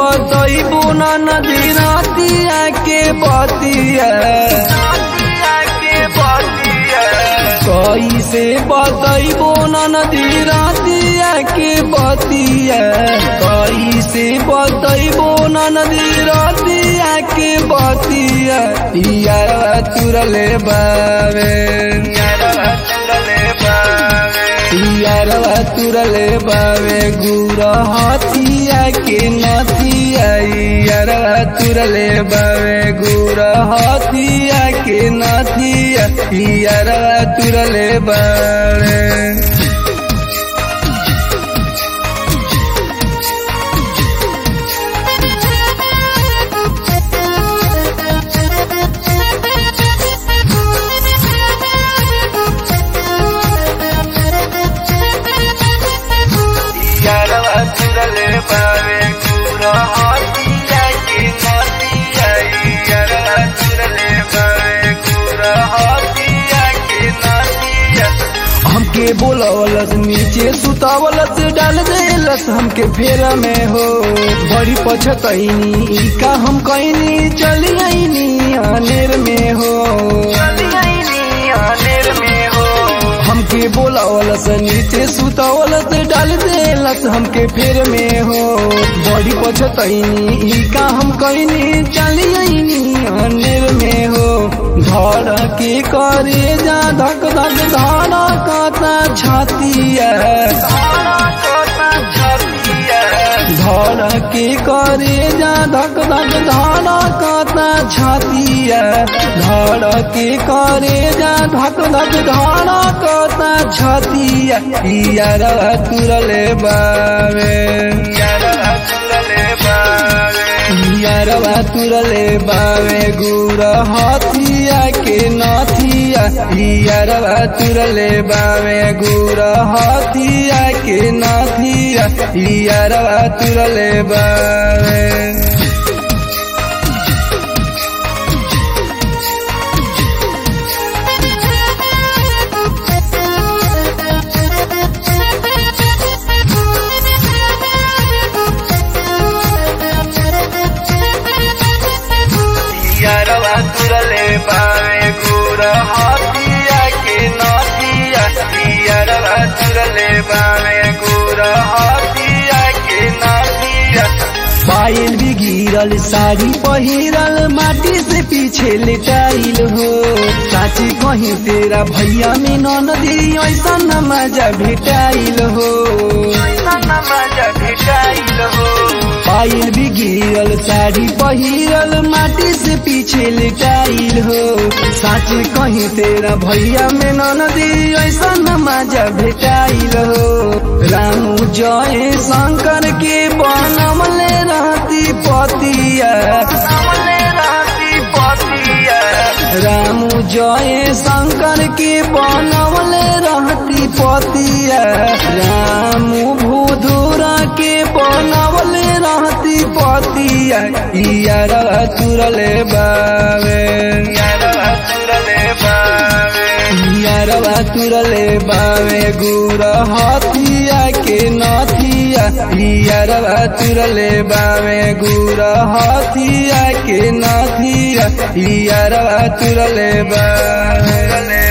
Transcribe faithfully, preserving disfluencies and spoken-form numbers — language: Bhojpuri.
बतैबो ना नदी रातिया के बतिया, कैसे बतैबो ना नदी रातिया के बतिया, कैसे बतैबो ना नदी रातिया के बतिया। यारवा तुरले बावे, यारवा तुरले बावे गुरा हाथिया के नथिया, यारवा तुरले बावे गुरा हाथिया के नथिया, यारवा तुरले बावे। हमके बोलावलस नीचे सुतावलस डाल देलस हमके फेरा में हो, बड़ी पछतैनी का हम कैनी चली आईनी अनेर में हो, अनेर में हो। हमके बोलावलस नीचे सुतावलस डाल देलस हमके फेर में हो, बड़ी पछतैनी का हम कैनी चली आईनी अनेर में हो। धड़ के करे जा धक धक धारा काता छातिया, धड़ के करे जा धक धक धारा काता छातिया, धड़ के करे जा धक धक धारा काता छातिया। यारवा तुरले बावे, यारवा तुरले बावे, यारवा तुरले बावे गुरा हाथिया के नाथिया, यारवा तुरले बावे गुरा हाथिया के नाथिया, यारवा तुरले बावे। यारवा तुरले बावे गुरा हाथिया के नाथिया, यारवा तुरले बावे गुरा हाथिया के नाथिया। पायल भी गिरल साड़ी पहिरल माटी से पीछे लेटाइल हो, चाची कहीं तेरा भैया में ननदी ऐसा न मजा भेटाइल हो, ऐसा न मजा भेटाइल हो। पायल भी गिरल साड़ी पहिरल माटी से पीछे लेटाइल हो, साच कहीं तेरा भैया में ननदी ऐसा न मजा भेटाइल हो। रामू जय शंकर के बनमले रहती पतिया, रामू जय शंकर के बनमले रहती पतिया, रामू भूधुरा के बनवले रहती पतिया। यारवा तुरले बावे, यारवा तुरले बावे, यारवा तुरले बावे गुरा हाथिया के नाथिया, यारवा तुरले बावे गुरा हाथिया के नाथिया, यारवा तुरले बावे।